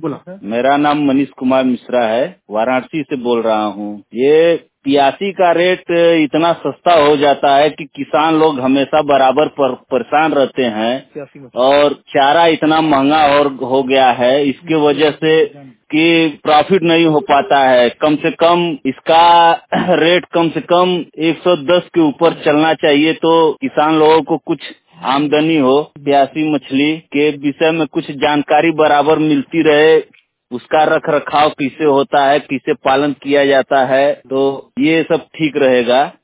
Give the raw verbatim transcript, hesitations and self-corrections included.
बोला। मेरा नाम मनीष कुमार मिश्रा है, वाराणसी से बोल रहा हूँ। ये पियासी का रेट इतना सस्ता हो जाता है कि किसान लोग हमेशा बराबर पर, परेशान रहते हैं और चारा इतना महंगा और हो गया है, इसके वजह से कि प्रॉफिट नहीं हो पाता है। कम से कम इसका रेट कम से कम एक सौ दस के ऊपर चलना चाहिए तो किसान लोगों को कुछ आमदनी हो। प्यासी मछली के विषय में कुछ जानकारी बराबर मिलती रहे, उसका रख रखाव किसे होता है, किसे पालन किया जाता है, तो ये सब ठीक रहेगा।